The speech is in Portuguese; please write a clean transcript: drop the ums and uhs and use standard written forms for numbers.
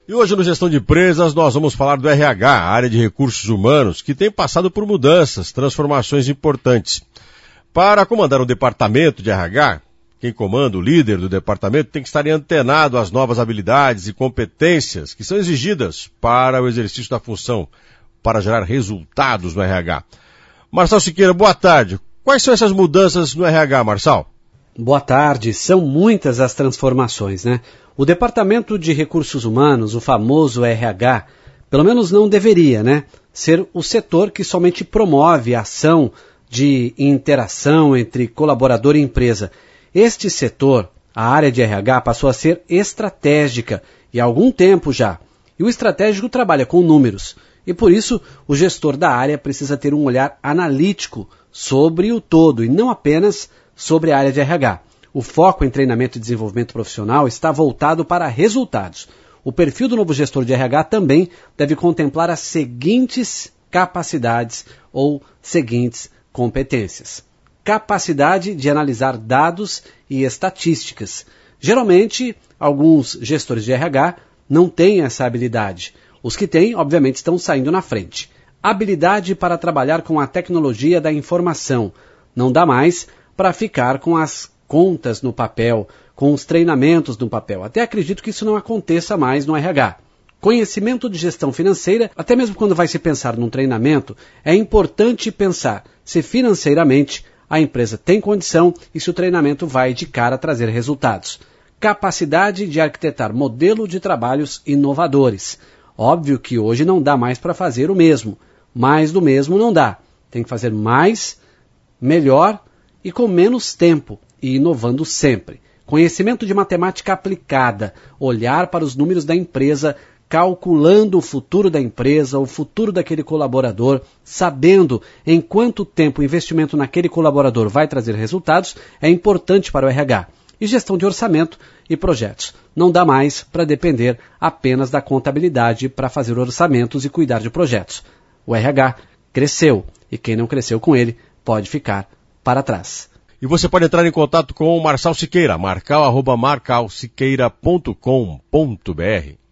E hoje no Gestão de Empresas nós vamos falar do RH, a área de recursos humanos, que tem passado por mudanças, transformações importantes. Para comandar o departamento de RH, quem comanda, o líder do departamento, tem que estar antenado às novas habilidades e competências que são exigidas para o exercício da função, para gerar resultados no RH. Marçal Siqueira, boa tarde. Quais são essas mudanças no RH, Marçal? Boa tarde. São muitas as transformações, né? O Departamento de Recursos Humanos, o famoso RH, pelo menos não deveria, né, ser o setor que somente promove a ação de interação entre colaborador e empresa. Este setor, a área de RH, passou a ser estratégica e há algum tempo já. E o estratégico trabalha com números. E por isso, o gestor da área precisa ter um olhar analítico sobre o todo e não apenas sobre a área de RH. O foco em treinamento e desenvolvimento profissional está voltado para resultados. O perfil do novo gestor de RH também deve contemplar as seguintes capacidades ou seguintes competências. Capacidade de analisar dados e estatísticas. Geralmente, alguns gestores de RH não têm essa habilidade. Os que têm, obviamente, estão saindo na frente. Habilidade para trabalhar com a tecnologia da informação. Não dá mais para ficar com as contas no papel, com os treinamentos no papel. Até acredito que isso não aconteça mais no RH. Conhecimento de gestão financeira, até mesmo quando vai se pensar num treinamento, é importante pensar se financeiramente a empresa tem condição e se o treinamento vai de cara trazer resultados. Capacidade de arquitetar modelo de trabalhos inovadores. Óbvio que hoje não dá mais para fazer o mesmo. Mais do mesmo não dá. Tem que fazer mais, melhor e com menos tempo. E inovando sempre. Conhecimento de matemática aplicada, olhar para os números da empresa, calculando o futuro da empresa, o futuro daquele colaborador, sabendo em quanto tempo o investimento naquele colaborador vai trazer resultados, é importante para o RH. E gestão de orçamento e projetos. Não dá mais para depender apenas da contabilidade para fazer orçamentos e cuidar de projetos. O RH cresceu e quem não cresceu com ele pode ficar para trás. E você pode entrar em contato com o Marçal Siqueira, marcal@marcalsiqueira.com.br.